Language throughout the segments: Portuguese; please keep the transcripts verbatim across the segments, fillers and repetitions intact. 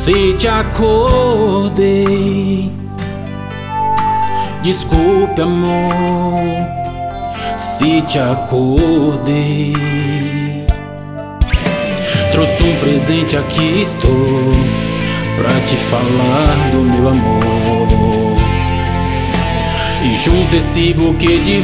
Se te acordei, desculpe, amor, se te acordei. Trouxe um presente, aqui estou, pra te falar do meu amor. E junto esse buquê de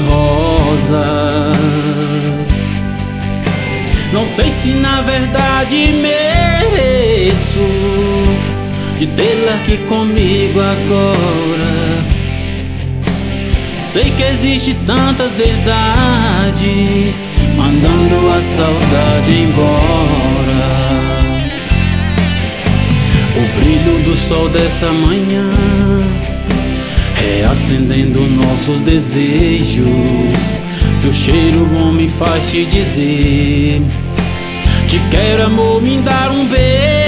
rosas. Não sei se na verdade mereço de tê-la aqui comigo agora. Sei que existe tantas verdades mandando a saudade embora. O brilho do sol dessa manhã reacendendo nossos desejos. Seu cheiro bom me faz te dizer: te quero, amor, me dar um beijo.